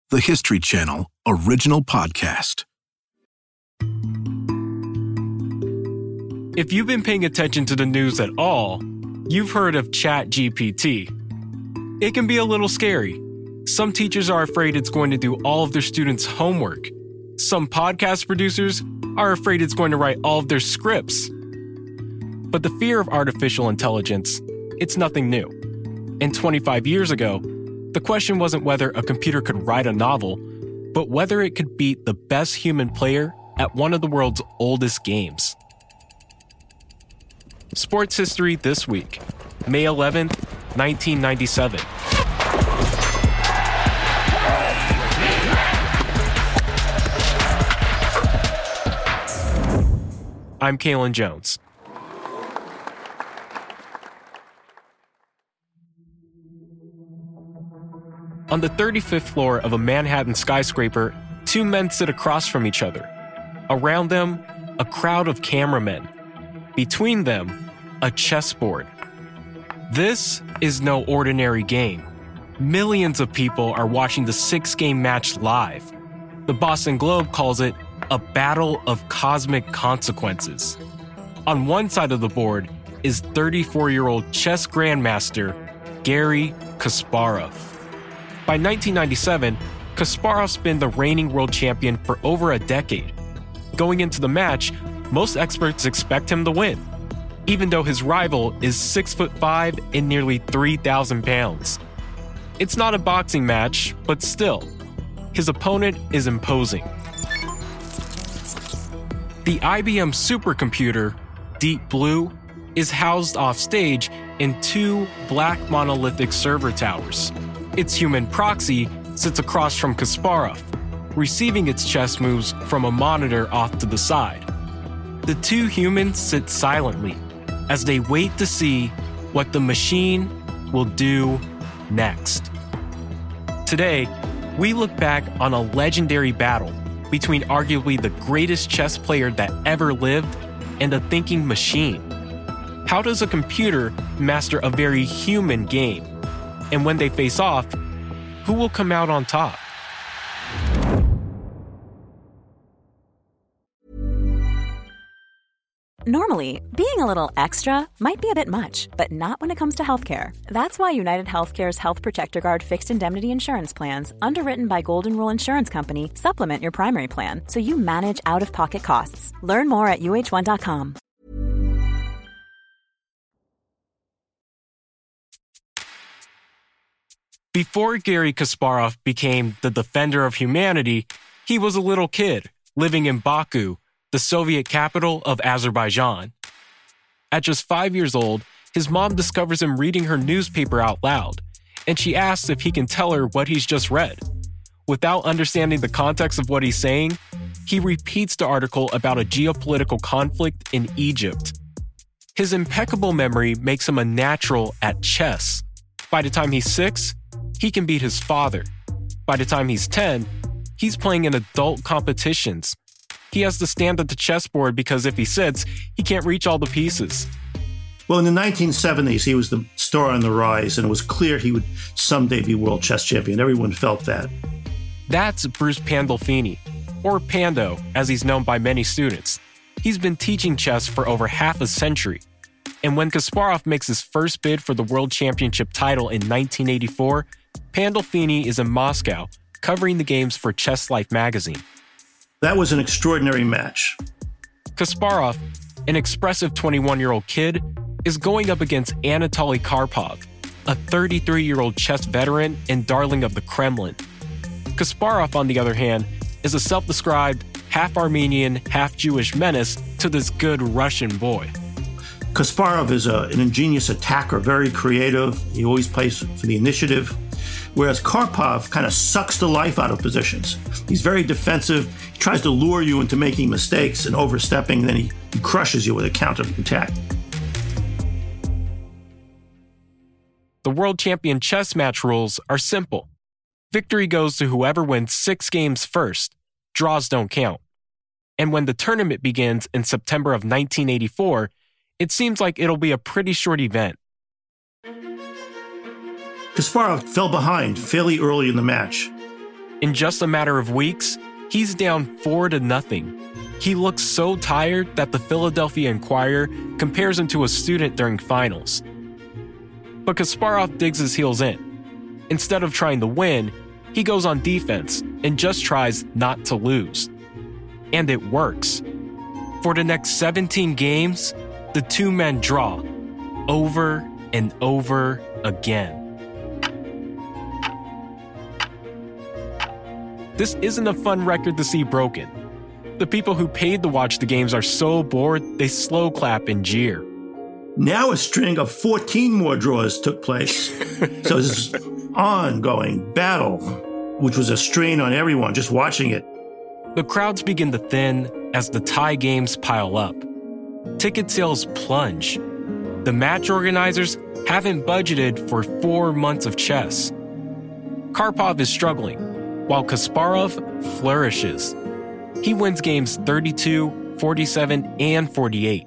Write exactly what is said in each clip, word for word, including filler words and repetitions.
the History Channel original podcast. If you've been paying attention to the news at all, you've heard of ChatGPT. It can be a little scary. Some teachers are afraid it's going to do all of their students' homework. Some podcast producers are afraid it's going to write all of their scripts. But the fear of artificial intelligence, it's nothing new. And twenty-five years ago, the question wasn't whether a computer could write a novel, but whether it could beat the best human player at one of the world's oldest games. Sports history this week, May eleventh, nineteen ninety-seven. I'm Kalen Jones. On the thirty-fifth floor of a Manhattan skyscraper, two men sit across from each other. Around them, a crowd of cameramen. Between them, a chessboard. This is no ordinary game. Millions of people are watching the six-game match live. The Boston Globe calls it a battle of cosmic consequences. On one side of the board is thirty-four-year-old chess grandmaster Garry Kasparov. By nineteen ninety-seven, Kasparov's been the reigning world champion for over a decade. Going into the match, most experts expect him to win, even though his rival is six foot five and nearly three thousand pounds. It's not a boxing match, but still, his opponent is imposing. The I B M supercomputer, Deep Blue, is housed offstage in two black monolithic server towers. Its human proxy sits across from Kasparov, receiving its chess moves from a monitor off to the side. The two humans sit silently as they wait to see what the machine will do next. Today, we look back on a legendary battle between arguably the greatest chess player that ever lived and a thinking machine. How does a computer master a very human game? And when they face off, who will come out on top? Normally, being a little extra might be a bit much, but not when it comes to healthcare. That's why United Healthcare's Health Protector Guard fixed indemnity insurance plans, underwritten by Golden Rule Insurance Company, supplement your primary plan so you manage out-of-pocket costs. Learn more at U H one dot com. Before Garry Kasparov became the defender of humanity, he was a little kid living in Baku, the Soviet capital of Azerbaijan. At just five years old, his mom discovers him reading her newspaper out loud, and she asks if he can tell her what he's just read. Without understanding the context of what he's saying, he repeats the article about a geopolitical conflict in Egypt. His impeccable memory makes him a natural at chess. By the time he's six, he can beat his father. By the time he's ten, he's playing in adult competitions. He has to stand at the chessboard because if he sits, he can't reach all the pieces. Well, in the nineteen seventies, he was the star on the rise, and it was clear he would someday be world chess champion. Everyone felt that. That's Bruce Pandolfini, or Pando, as he's known by many students. He's been teaching chess for over half a century. And when Kasparov makes his first bid for the world championship title in nineteen eighty-four, Pandolfini is in Moscow, covering the games for Chess Life magazine. That was an extraordinary match. Kasparov, an expressive twenty-one-year-old kid, is going up against Anatoly Karpov, a thirty-three-year-old chess veteran and darling of the Kremlin. Kasparov, on the other hand, is a self-described half-Armenian, half-Jewish menace to this good Russian boy. Kasparov is a, an ingenious attacker, very creative. He always plays for the initiative. Whereas Karpov kind of sucks the life out of positions. He's very defensive. He tries to lure you into making mistakes and overstepping, and then he, he crushes you with a counter-attack. The World Champion chess match rules are simple. Victory goes to whoever wins six games first. Draws don't count. And when the tournament begins in September of nineteen eighty-four, it seems like it'll be a pretty short event. Kasparov fell behind fairly early in the match. In just a matter of weeks, he's down four to nothing. He looks so tired that the Philadelphia Inquirer compares him to a student during finals. But Kasparov digs his heels in. Instead of trying to win, he goes on defense and just tries not to lose. And it works. For the next seventeen games, the two men draw over and over again. This isn't a fun record to see broken. The people who paid to watch the games are so bored, they slow clap and jeer. Now a string of fourteen more draws took place. So this ongoing battle, which was a strain on everyone just watching it. The crowds begin to thin as the tie games pile up. Ticket sales plunge. The match organizers haven't budgeted for four months of chess. Karpov is struggling, while Kasparov flourishes. He wins games thirty-two, forty-seven, and forty-eight.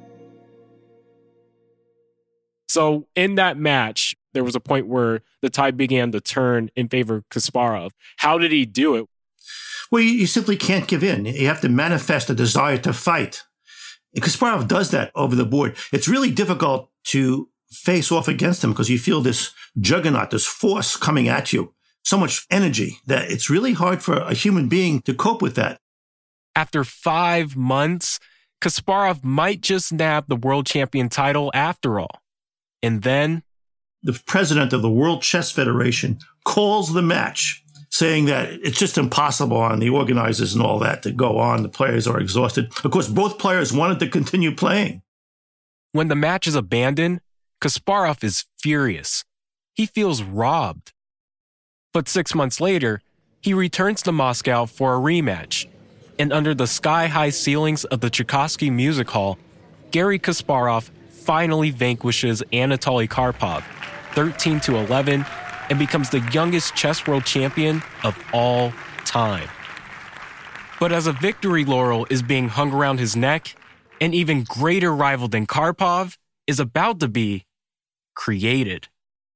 So in that match, there was a point where the tide began to turn in favor of Kasparov. How did he do it? Well, you, you simply can't give in. You have to manifest a desire to fight. And Kasparov does that over the board. It's really difficult to face off against him because you feel this juggernaut, this force coming at you. So much energy that it's really hard for a human being to cope with that. After five months, Kasparov might just nab the world champion title after all. And then the president of the World Chess Federation calls the match, saying that it's just impossible on the organizers and all that to go on. The players are exhausted. Of course, both players wanted to continue playing. When the match is abandoned, Kasparov is furious. He feels robbed. But six months later, he returns to Moscow for a rematch. And under the sky-high ceilings of the Tchaikovsky Music Hall, Garry Kasparov finally vanquishes Anatoly Karpov, thirteen to eleven, and becomes the youngest chess world champion of all time. But as a victory laurel is being hung around his neck, an even greater rival than Karpov is about to be created.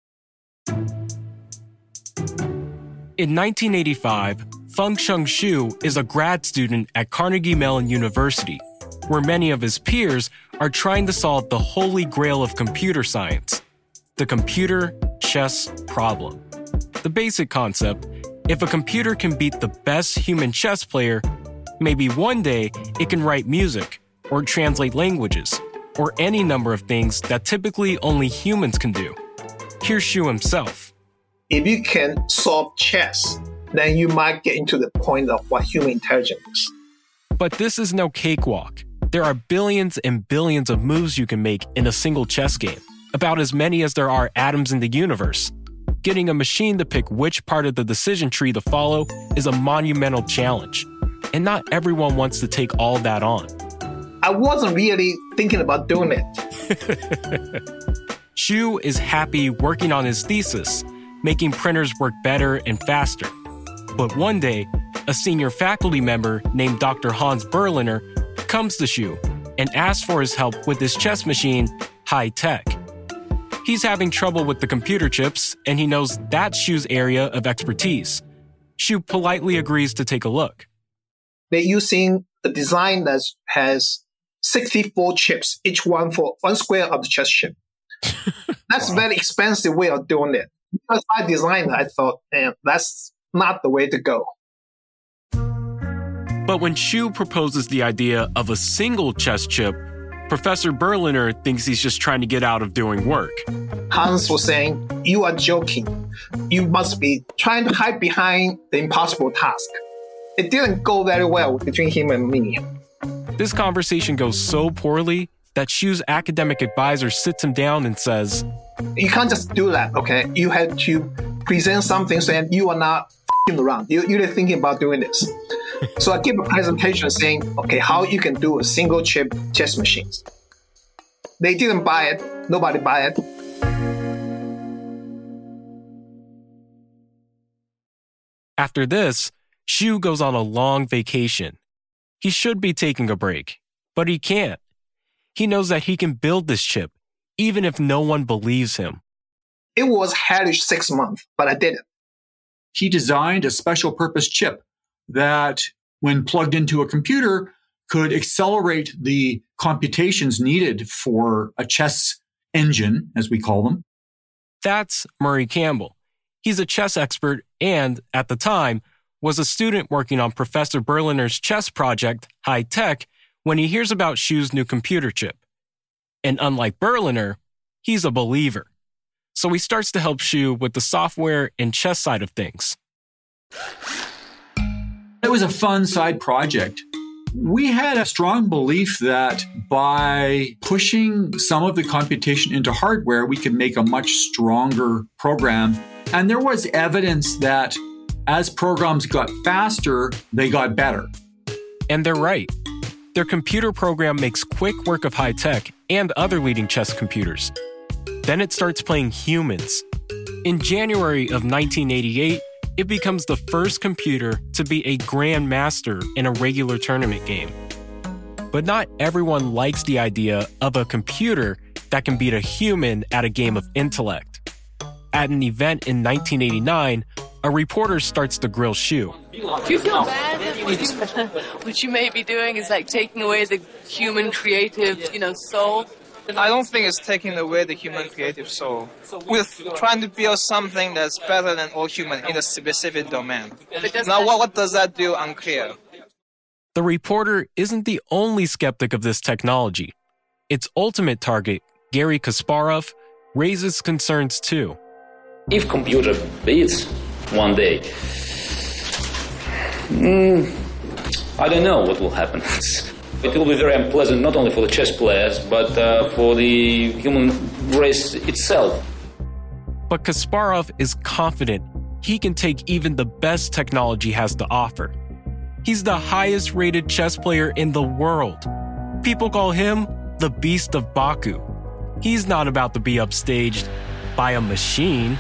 In nineteen eighty-five, Feng-Chung Hsu is a grad student at Carnegie Mellon University, where many of his peers are trying to solve the holy grail of computer science, the computer chess problem. The basic concept: if a computer can beat the best human chess player, maybe one day it can write music, or translate languages, or any number of things that typically only humans can do. Here's Hsu himself. If you can solve chess, then you might get into the point of what human intelligence is. But this is no cakewalk. There are billions and billions of moves you can make in a single chess game, about as many as there are atoms in the universe. Getting a machine to pick which part of the decision tree to follow is a monumental challenge, and not everyone wants to take all that on. I wasn't really thinking about doing it. Hsu is happy working on his thesis, making printers work better and faster. But one day, a senior faculty member named Doctor Hans Berliner comes to Hsu and asks for his help with his chess machine, High Tech. He's having trouble with the computer chips, and he knows that's Hsu's area of expertise. Hsu politely agrees to take a look. They're using a design that has sixty-four chips, each one for one square of the chess chip. That's a very expensive way of doing it. Because I designed it, I thought, eh, that's not the way to go. But when Hsu proposes the idea of a single chess chip, Professor Berliner thinks he's just trying to get out of doing work. Hans was saying, you are joking. You must be trying to hide behind the impossible task. It didn't go very well between him and me. This conversation goes so poorly that Hsu's academic advisor sits him down and says, you can't just do that, okay? You have to present something saying you are not f***ing around. You, you're thinking about doing this. So I give a presentation saying, okay, how you can do a single chip chess machines. They didn't buy it. Nobody buy it. After this, Hsu goes on a long vacation. He should be taking a break, but he can't. He knows that he can build this chip, even if no one believes him. It was hellish six months, but I did it. he designed a special purpose chip that, when plugged into a computer, could accelerate the computations needed for a chess engine, as we call them. That's Murray Campbell. He's a chess expert and, at the time, was a student working on Professor Berliner's chess project, High Tech, when he hears about Shu's new computer chip. And unlike Berliner, he's a believer. So he starts to help Shu with the software and chess side of things. It was a fun side project. We had a strong belief that by pushing some of the computation into hardware, we could make a much stronger program. And there was evidence that as programs got faster, they got better. And they're right. Their computer program makes quick work of High Tech and other leading chess computers. Then it starts playing humans. In January of nineteen eighty-eight, it becomes the first computer to be a grandmaster in a regular tournament game. But not everyone likes the idea of a computer that can beat a human at a game of intellect. At an event in nineteen eighty-nine, a reporter starts to grill Shu. Do you feel bad that what you, what you may be doing is like taking away the human creative, you know, soul? I don't think it's taking away the human creative soul. We're trying to build something that's better than all human in a specific domain. Now, what, what does that do? Unclear. The reporter isn't the only skeptic of this technology. Its ultimate target, Garry Kasparov, raises concerns too. If computer beats one day, mm, I don't know what will happen. It will be very unpleasant not only for the chess players, but uh, for the human race itself. But Kasparov is confident he can take even the best technology has to offer. He's the highest rated chess player in the world. People call him the Beast of Baku. He's not about to be upstaged by a machine.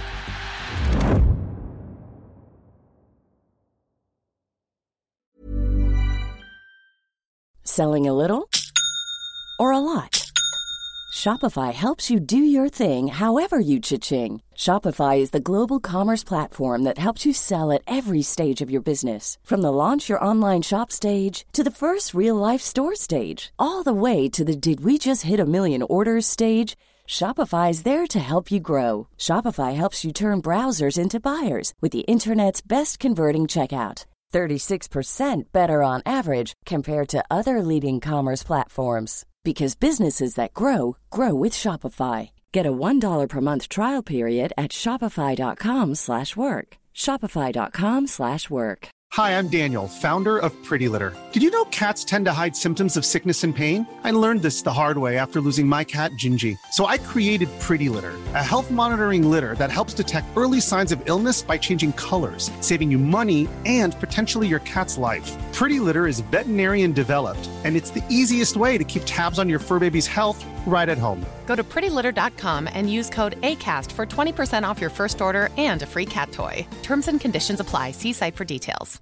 Selling a little or a lot? Shopify helps you do your thing however you cha-ching. Shopify is the global commerce platform that helps you sell at every stage of your business. From the launch your online shop stage to the first real-life store stage, all the way to the did we just hit a million orders stage. Shopify is there to help you grow. Shopify helps you turn browsers into buyers with the internet's best converting checkout. thirty-six percent better on average compared to other leading commerce platforms. Because businesses that grow, grow with Shopify. Get a one dollar per month trial period at shopify.com slash work. Shopify.com slash work. Hi, I'm Daniel, founder of Pretty Litter. Did you know cats tend to hide symptoms of sickness and pain? I learned this the hard way after losing my cat, Gingy. So I created Pretty Litter, a health monitoring litter that helps detect early signs of illness by changing colors, saving you money and potentially your cat's life. Pretty Litter is veterinarian developed, and it's the easiest way to keep tabs on your fur baby's health right at home. Go to pretty litter dot com and use code ACAST for twenty percent off your first order and a free cat toy. Terms and conditions apply. See site for details.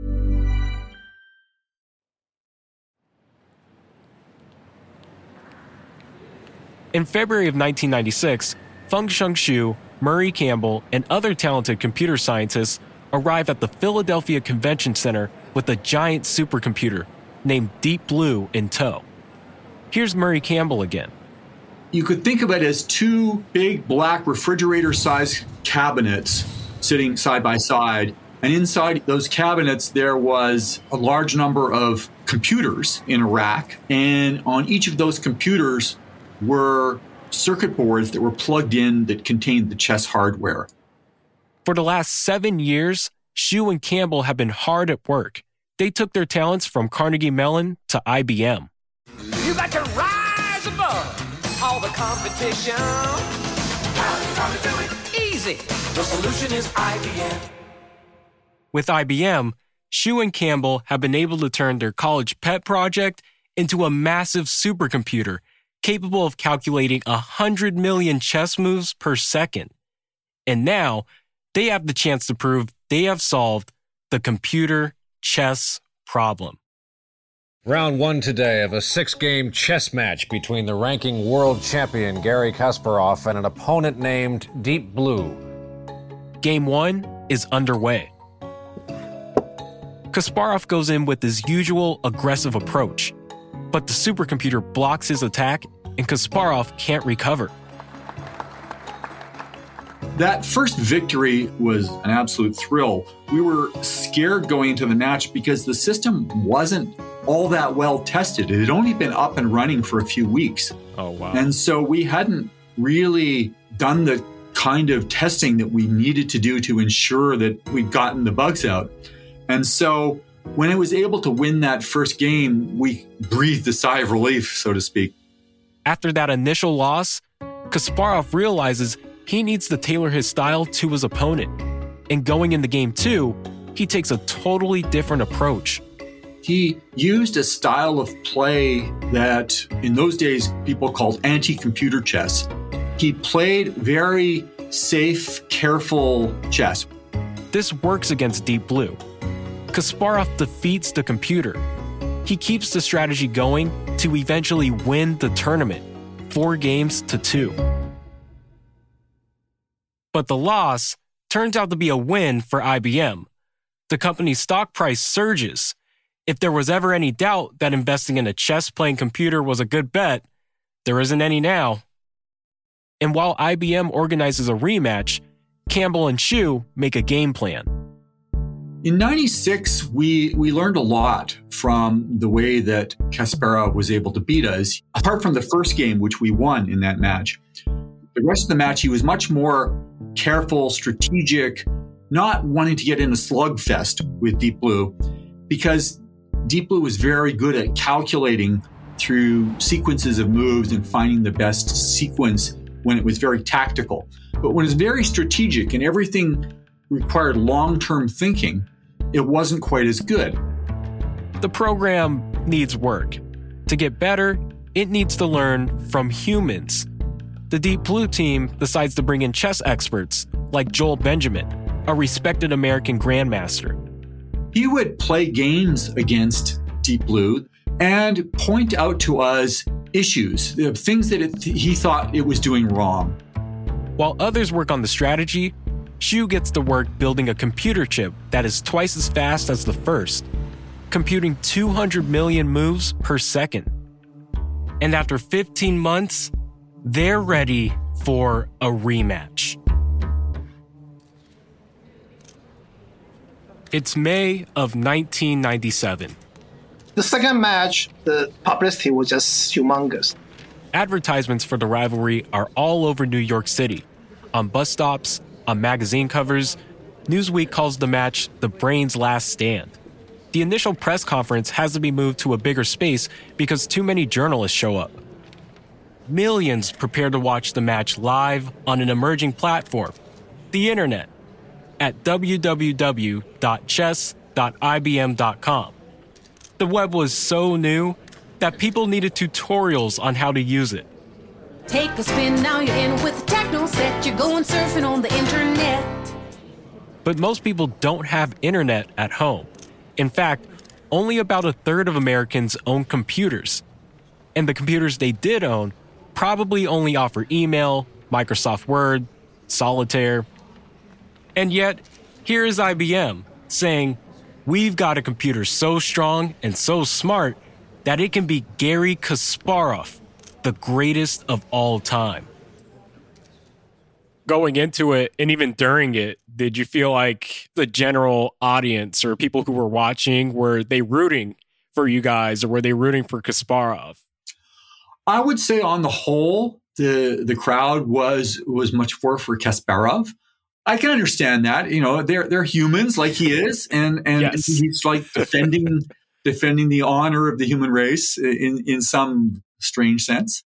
In February of nineteen ninety-six, Feng-Sheng Shu, Murray Campbell, and other talented computer scientists arrive at the Philadelphia Convention Center with a giant supercomputer named Deep Blue in tow. Here's Murray Campbell again. You could think of it as two big black refrigerator-sized cabinets sitting side by side. And inside those cabinets, there was a large number of computers in a rack. And on each of those computers were circuit boards that were plugged in that contained the chess hardware. For the last seven years, Shu and Campbell have been hard at work. They took their talents from Carnegie Mellon to I B M. You got to rise above all the competition. How you gonna do it? Easy. The solution is I B M. With I B M, Shu and Campbell have been able to turn their college pet project into a massive supercomputer capable of calculating one hundred million chess moves per second. And now, they have the chance to prove they have solved the computer chess problem. Round one today of a six-game chess match between the ranking world champion Garry Kasparov and an opponent named Deep Blue. Game one is underway. Kasparov goes in with his usual aggressive approach, but the supercomputer blocks his attack and Kasparov can't recover. That first victory was an absolute thrill. We were scared going into the match because the system wasn't all that well tested. It had only been up and running for a few weeks. Oh, wow. And so we hadn't really done the kind of testing that we needed to do to ensure that we'd gotten the bugs out. And so when it was able to win that first game, we breathed a sigh of relief, so to speak. After that initial loss, Kasparov realizes he needs to tailor his style to his opponent. And going into game two, he takes a totally different approach. He used a style of play that in those days people called anti-computer chess. He played very safe, careful chess. This works against Deep Blue. Kasparov defeats the computer. He keeps the strategy going to eventually win the tournament, four games to two. But the loss turns out to be a win for I B M. The company's stock price surges. If there was ever any doubt that investing in a chess-playing computer was a good bet, there isn't any now. And while I B M organizes a rematch, Campbell and Hsu make a game plan. In ninety-six, we, we learned a lot from the way that Kasparov was able to beat us. Apart from the first game, which we won in that match, the rest of the match, he was much more careful, strategic, not wanting to get in a slugfest with Deep Blue, because Deep Blue was very good at calculating through sequences of moves and finding the best sequence when it was very tactical. But when it's very strategic and everything required long-term thinking, it wasn't quite as good. The program needs work. To get better, it needs to learn from humans. The Deep Blue team decides to bring in chess experts like Joel Benjamin, a respected American grandmaster. He would play games against Deep Blue and point out to us issues, things that it, he thought it was doing wrong. While others work on the strategy, Hsu gets to work building a computer chip that is twice as fast as the first, computing two hundred million moves per second. And after fifteen months, they're ready for a rematch. It's May of nineteen ninety-seven. The second match, the publicity was just humongous. Advertisements for the rivalry are all over New York City, on bus stops, on magazine covers. Newsweek calls the match the Brain's Last Stand. The initial press conference has to be moved to a bigger space because too many journalists show up. Millions prepare to watch the match live on an emerging platform, the internet, at w w w dot chess dot i b m dot com. The web was so new that people needed tutorials on how to use it. Take a spin, now you're in with the techno set. You're going surfing on the internet. But most people don't have internet at home. In fact, only about a third of Americans own computers. And the computers they did own probably only offer email, Microsoft Word, Solitaire. And yet, here is I B M saying, we've got a computer so strong and so smart that it can beat Garry Kasparov, the greatest of all time. Going into it, and even during it, did you feel like the general audience or people who were watching, were they rooting for you guys or were they rooting for Kasparov? I would say on the whole, the the crowd was was much more for Kasparov. I can understand that. You know, they're they're humans like he is, and and yes. He's like defending defending the honor of the human race in in some strange sense.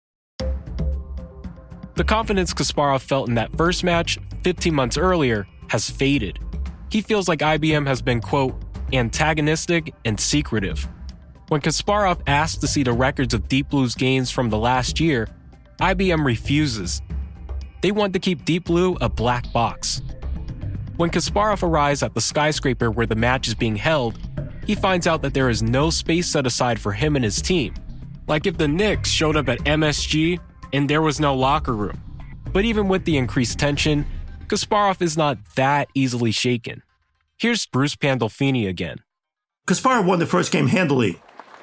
The confidence Kasparov felt in that first match fifteen months earlier has faded. He feels like I B M has been, quote, antagonistic and secretive. When Kasparov asked to see the records of Deep Blue's games from the last year, I B M refuses. They want to keep Deep Blue a black box. When Kasparov arrives at the skyscraper where the match is being held, he finds out that there is no space set aside for him and his team. Like if the Knicks showed up at M S G and there was no locker room. But even with the increased tension, Kasparov is not that easily shaken. Here's Bruce Pandolfini again. Kasparov won the first game handily.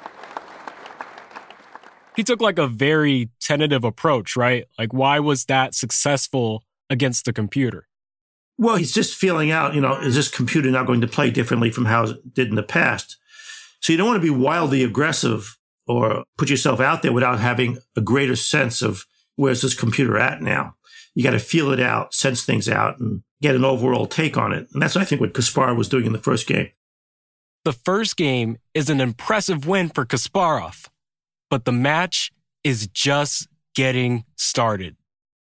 He took like a very tentative approach, right? Like, why was that successful against the computer? Well, he's just feeling out, you know, is this computer now going to play differently from how it did in the past? So you don't want to be wildly aggressive or put yourself out there without having a greater sense of where's this computer at now. You got to feel it out, sense things out, and get an overall take on it. And that's, I think, what Kasparov was doing in the first game. The first game is an impressive win for Kasparov, but the match is just getting started.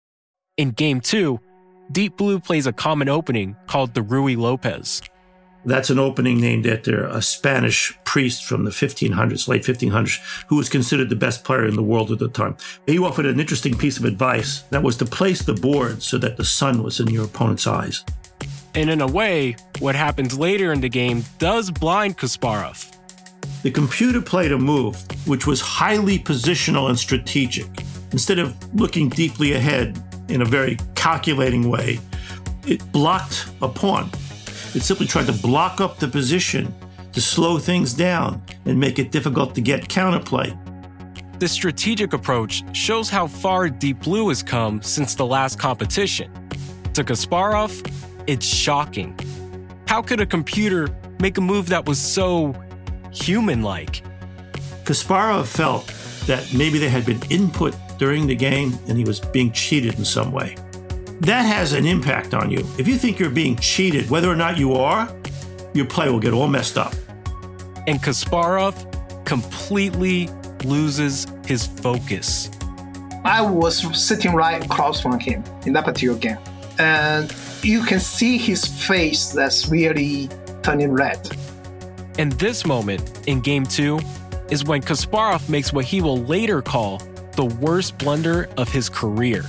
In game two, Deep Blue plays a common opening called the Ruy Lopez. That's an opening named after a Spanish priest from the fifteen hundreds, late fifteen hundreds, who was considered the best player in the world at the time. He offered an interesting piece of advice that was to place the board so that the sun was in your opponent's eyes. And in a way, what happens later in the game does blind Kasparov. The computer played a move which was highly positional and strategic. Instead of looking deeply ahead in a very calculating way, it blocked a pawn. It simply tried to block up the position to slow things down and make it difficult to get counterplay. This strategic approach shows how far Deep Blue has come since the last competition. To Kasparov, it's shocking. How could a computer make a move that was so human-like? Kasparov felt that maybe there had been input during the game and he was being cheated in some way. That has an impact on you. If you think you're being cheated, whether or not you are, your play will get all messed up. And Kasparov completely loses his focus. I was sitting right across from him in that particular game. And you can see his face that's really turning red. And this moment in game two is when Kasparov makes what he will later call the worst blunder of his career.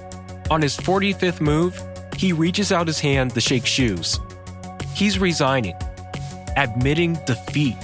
On his forty-fifth move, he reaches out his hand to shake shoes. He's resigning, admitting defeat.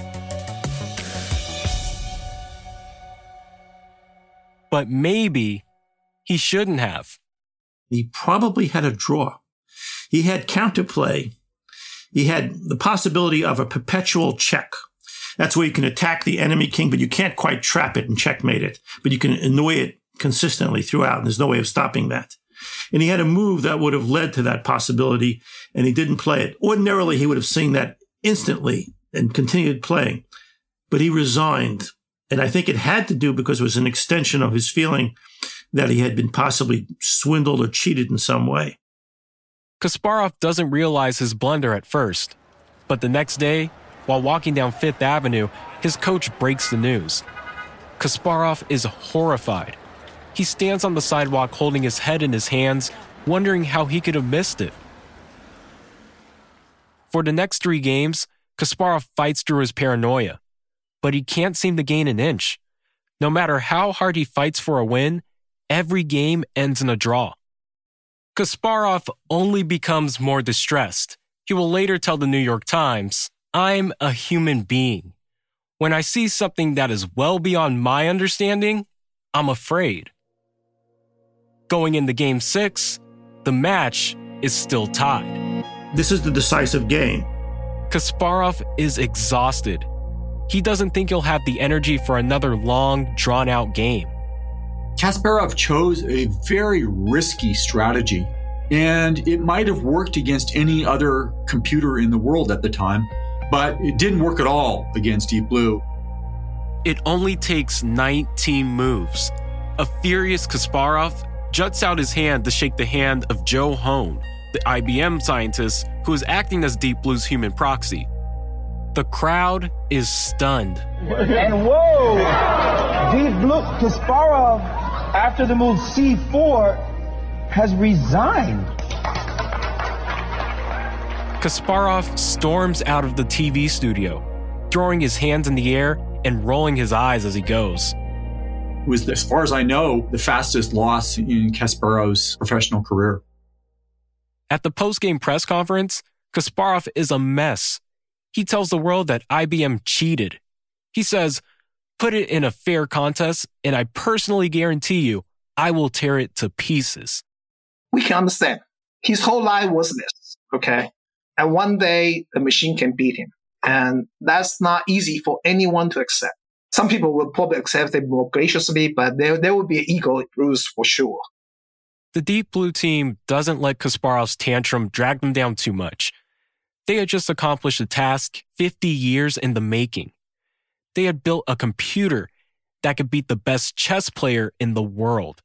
But maybe he shouldn't have. He probably had a draw. He had counterplay. He had the possibility of a perpetual check. That's where you can attack the enemy king, but you can't quite trap it and checkmate it. But you can annoy it consistently throughout, and there's no way of stopping that. And he had a move that would have led to that possibility, and he didn't play it. Ordinarily, he would have seen that instantly and continued playing. But he resigned. And I think it had to do because it was an extension of his feeling that he had been possibly swindled or cheated in some way. Kasparov doesn't realize his blunder at first. But the next day, while walking down Fifth Avenue, his coach breaks the news. Kasparov is horrified. He stands on the sidewalk holding his head in his hands, wondering how he could have missed it. For the next three games, Kasparov fights through his paranoia, but he can't seem to gain an inch. No matter how hard he fights for a win, every game ends in a draw. Kasparov only becomes more distressed. He will later tell the New York Times, "I'm a human being. When I see something that is well beyond my understanding, I'm afraid." Going into game six, the match is still tied. This is the decisive game. Kasparov is exhausted. He doesn't think he'll have the energy for another long, drawn-out game. Kasparov chose a very risky strategy, and it might have worked against any other computer in the world at the time, but it didn't work at all against Deep Blue. It only takes nineteen moves. A furious Kasparov juts out his hand to shake the hand of Joe Hone, the I B M scientist who is acting as Deep Blue's human proxy. The crowd is stunned. And whoa! Deep Blue Kasparov, after the move C four, has resigned. Kasparov storms out of the T V studio, throwing his hands in the air and rolling his eyes as he goes. It was, as far as I know, the fastest loss in Kasparov's professional career. At the post-game press conference, Kasparov is a mess. He tells the world that I B M cheated. He says, "Put it in a fair contest, and I personally guarantee you, I will tear it to pieces." We can understand. his whole life was this, okay? And one day, the machine can beat him. And that's not easy for anyone to accept. Some people will probably accept it more graciously, but there, there will be an ego bruise for sure. The Deep Blue team doesn't let Kasparov's tantrum drag them down too much. They had just accomplished a task fifty years in the making. They had built a computer that could beat the best chess player in the world.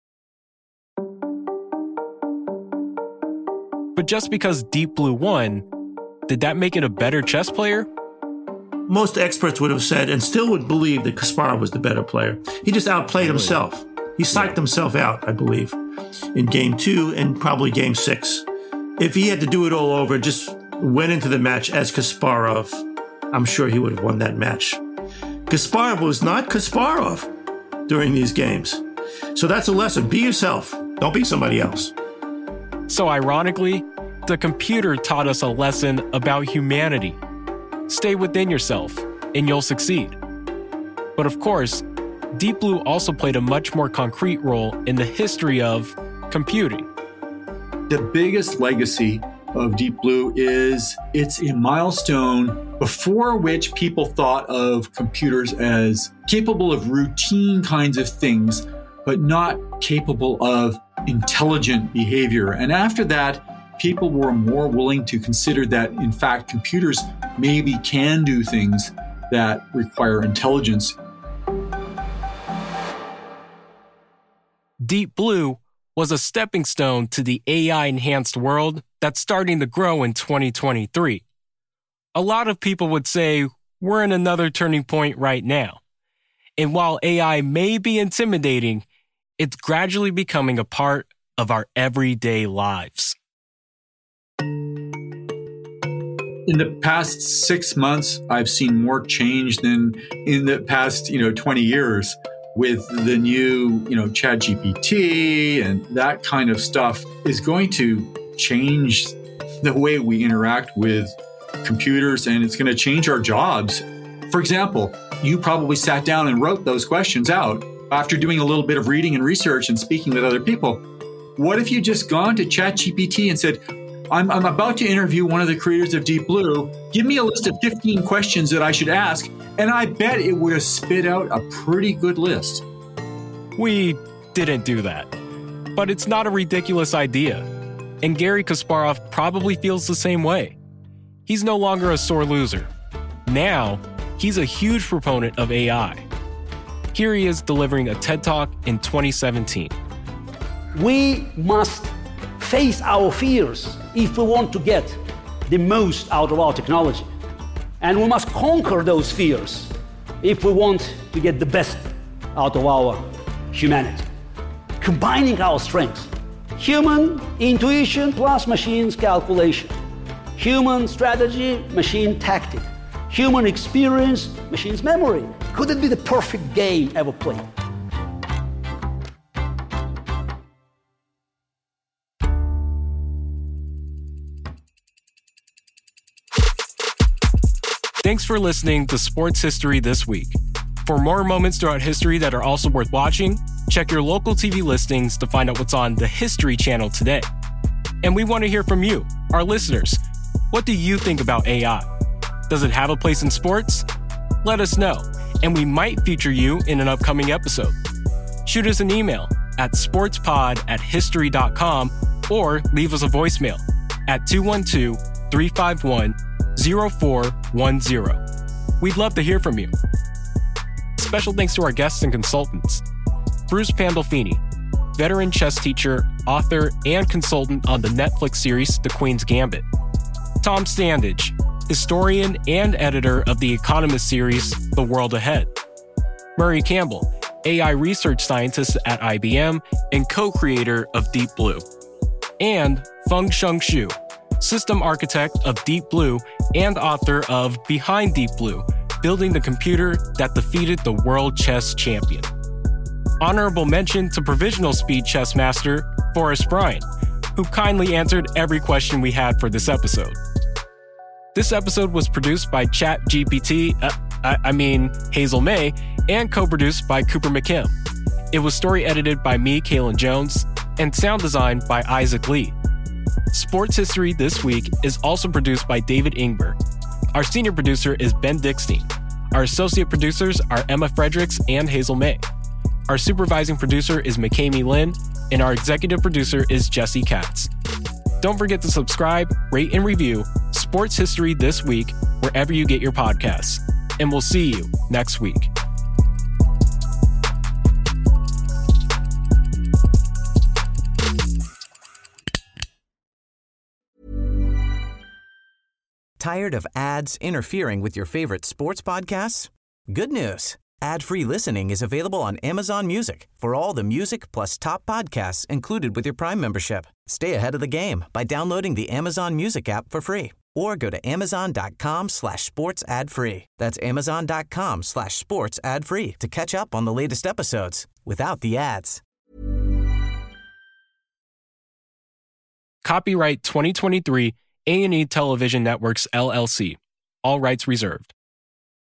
But just because Deep Blue won, did that make it a better chess player? Most experts would have said, and still would believe, that Kasparov was the better player. He just outplayed really? himself. He psyched himself out, I believe, in game two and probably game six. If he had to do it all over, just went into the match as Kasparov, I'm sure he would have won that match. Kasparov was not Kasparov during these games. So that's a lesson. Be yourself. Don't be somebody else. So ironically, the computer taught us a lesson about humanity. Stay within yourself, and you'll succeed. But of course, Deep Blue also played a much more concrete role in the history of computing. The biggest legacy of Deep Blue is it's a milestone before which people thought of computers as capable of routine kinds of things, but not capable of intelligent behavior. And after that, people were more willing to consider that, in fact, computers maybe can do things that require intelligence. Deep Blue was a stepping stone to the A I-enhanced world that's starting to grow in twenty twenty-three. A lot of people would say we're in another turning point right now. And while A I may be intimidating, it's gradually becoming a part of our everyday lives. In the past six months, I've seen more change than in the past, you know, twenty years with the new, you know, ChatGPT and that kind of stuff is going to change the way we interact with computers, and it's going to change our jobs. For example, you probably sat down and wrote those questions out after doing a little bit of reading and research and speaking with other people. What if you just gone to ChatGPT and said, I'm, I'm about to interview one of the creators of Deep Blue. Give me a list of fifteen questions that I should ask. And I bet it would have spit out a pretty good list. We didn't do that. But it's not a ridiculous idea. And Garry Kasparov probably feels the same way. He's no longer a sore loser. Now, he's a huge proponent of A I. Here he is delivering a TED Talk in twenty seventeen. We must face our fears if we want to get the most out of our technology. And we must conquer those fears if we want to get the best out of our humanity. Combining our strengths, human intuition plus machine's calculation, human strategy, machine tactic, human experience, machine's memory. Could it be the perfect game ever played? Thanks for listening to Sports History This Week. For more moments throughout history that are also worth watching, check your local T V listings to find out what's on the History Channel today. And we want to hear from you, our listeners. What do you think about A I? Does it have a place in sports? Let us know, and we might feature you in an upcoming episode. Shoot us an email at sportspod at history dot com or leave us a voicemail at two one two, three five one, zero four one zero. We'd love to hear from you. Special thanks to our guests and consultants. Bruce Pandolfini, veteran chess teacher, author, and consultant on the Netflix series The Queen's Gambit. Tom Standage, historian and editor of the Economist series The World Ahead. Murray Campbell, A I research scientist at I B M and co-creator of Deep Blue. And Feng-Sheng Xu, system architect of Deep Blue and author of Behind Deep Blue, building the computer that defeated the world chess champion. Honorable mention to provisional speed chess master Forrest Bryan, who kindly answered every question we had for this episode. This episode was produced by ChatGPT, uh, I, I mean Hazel May, and co-produced by Cooper McKim. It was story edited by me, Kalen Jones, and sound designed by Isaac Lee. Sports History This Week is also produced by David Ingber. Our senior producer is Ben Dickstein. Our associate producers are Emma Fredericks and Hazel May. Our supervising producer is McKamey Lynn, and our executive producer is Jesse Katz. Don't forget to subscribe, rate, and review Sports History This Week wherever you get your podcasts. And we'll see you next week. Tired of ads interfering with your favorite sports podcasts? Good news. Ad-free listening is available on Amazon Music for all the music plus top podcasts included with your Prime membership. Stay ahead of the game by downloading the Amazon Music app for free or go to amazon.com slash sports ad free. That's amazon.com slash sports ad free to catch up on the latest episodes without the ads. Copyright twenty twenty-three A and E Television Networks, L L C. All rights reserved.